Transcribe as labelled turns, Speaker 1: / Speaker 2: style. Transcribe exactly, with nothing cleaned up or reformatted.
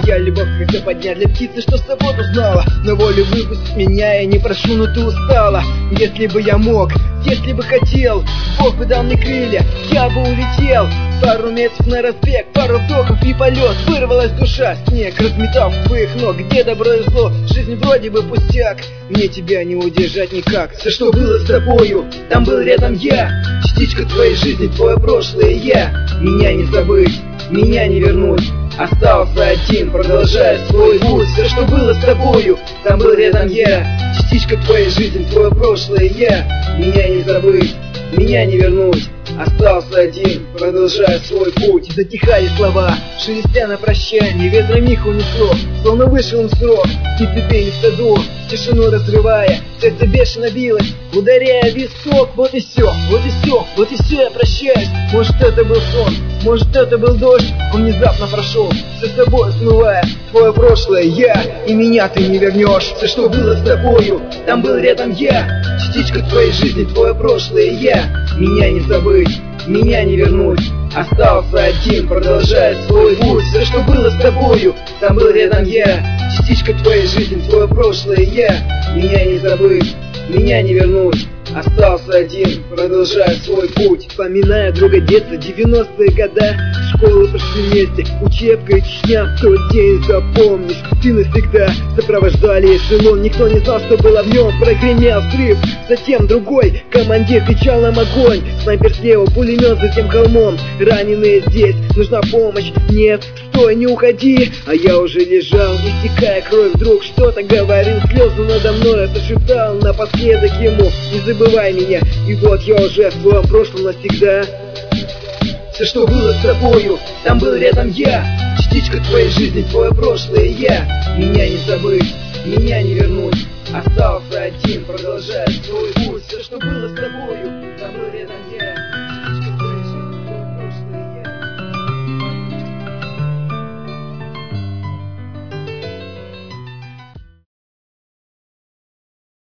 Speaker 1: Моя любовь как западня для птицы, что свободу знала. На волю выпустить меня я не прошу, но ты устала. Если бы я мог, если бы хотел, Бог бы дал мне крылья, я бы улетел. Пару метров на разбег, пару вдохов и полет. Вырвалась душа, снег разметал с твоих ног. Где добро и зло, жизнь вроде бы пустяк, мне тебя не удержать никак. Все, что было с тобою, там был рядом я. Частичка твоей жизни, твое прошлое я. Меня не забыть, меня не вернуть. Остался один, продолжая свой путь. Все, что было с тобою, там был рядом я. Частичка твоей жизни, твое прошлое я. Меня не забыть, меня не вернуть. Остался один, продолжая свой путь. Затихали слова, шелестя на прощание. Ветром их унесло, словно вышел им срок. Ни цветы, ни в саду, тишину разрывая. Сердце бешено билось, ударяя висок. Вот и все, вот и все, вот и все, я прощаюсь. Может, это был сон, может, это был дождь. Он внезапно прошел, все собой смывая твое прошлое я, и меня ты не вернешь. Все, что было с тобою, там был рядом я. Частичка твоей жизни, твое прошлое я. Меня не забыть, меня не вернуть. Остался один, продолжая свой путь. Все, что было с тобою, там был рядом я. Частичка твоей жизни, твое прошлое я. Меня не забыть, меня не вернуть. Остался один, продолжая свой путь. Вспоминая друга детства, девяностые года. Школы прошли вместе, учебка и Чечня. В тот день запомнишь, ты навсегда. Сопровождали эшелон, никто не знал, что было в нем. Прогремел взрыв, затем другой. Командир кричал нам огонь. Снайпер слева, пулемет за тем холмом. Раненые здесь, нужна помощь. Нет, стой, не уходи. А я уже лежал, истекая кровь. Вдруг что-то говорил, слезы надо мной зашептал напоследок ему: не забывай меня. И вот я уже в твоем прошлом навсегда. Все, что было с тобою, там был рядом я. Частичка твоей жизни, твое прошлое я. Меня не забыть, меня не вернуть. Остался один, продолжая свой путь. Все, что было с тобою, там был рядом я.